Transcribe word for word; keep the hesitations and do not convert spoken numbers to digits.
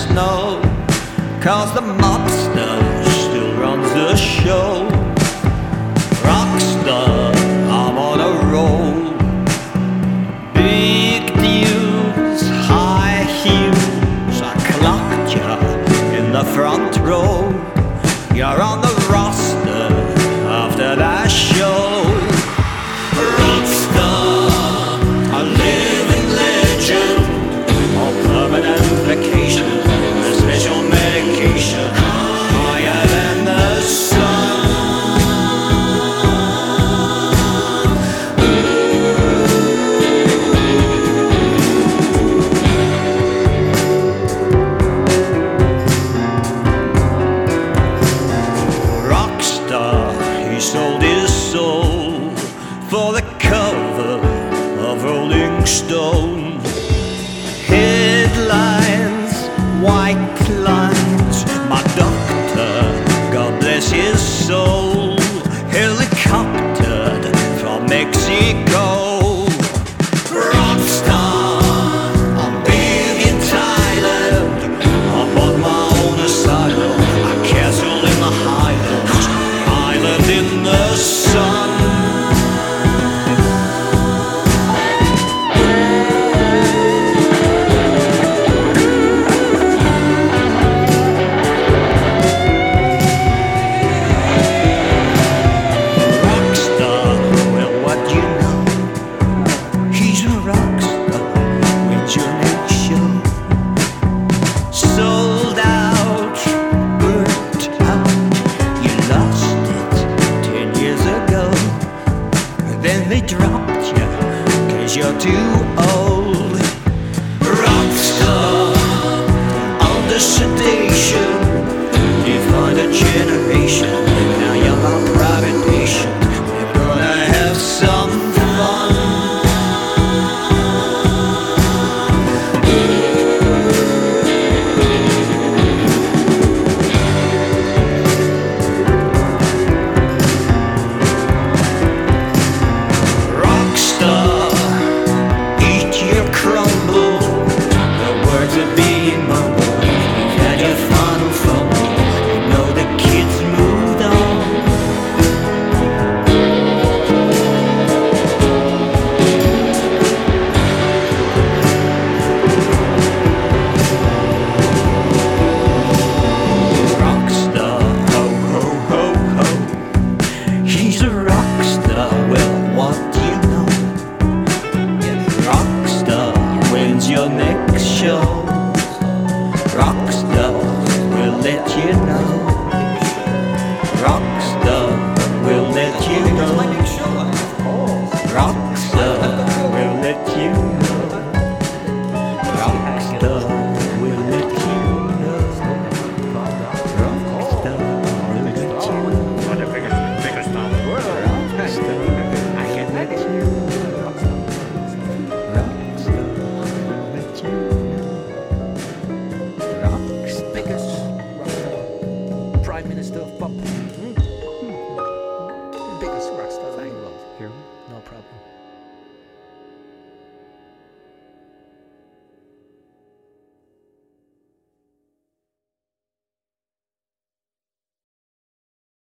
snow, 'cause the mobster still runs the show. Rockstar, I'm on a roll. Big deals, high heels, I clocked ya in the front row. You're on the roster after that show. Rockstar, a living legend, on permanent vacation, a special medication, higher than the sun. He sold his soul for the cover of Rolling Stone. Headlines, white lines, my doctor, God bless his soul, helicoptered from Mexico. Rockstar, I'm big in Thailand, I bought my own asylum, a castle in the Highlands, island in the sun. Rockstar, well, what do you know? He's a rockstar. When's your next show? Sold out, burnt out, you lost it ten years ago. Then they dropped you, 'cause you're too old. Rockstar, under sedation, defined a generation. Now you're my private patient, we're gonna have some fun. Rockstar, eat your crumble, the words are being mumbled. You've had your final fumble, you know the kids moved on. Rockstar, ho ho ho ho, he's a rockstar, well what do you know? Rockstar, when's your next show? Rockstar, we'll let you know. Rockstar, we'll let you know. Rockstar, we'll let you know. Rockstar, we'll let you know. Rockstar, we'll let you know. One of the biggest, biggest star in the world. Rockstar, I can let let you know. Rockstar, we'll let you know. Rockstar. biggest Prime Minister of Pop. Hmm? The biggest rock star in the world. Here. No problem.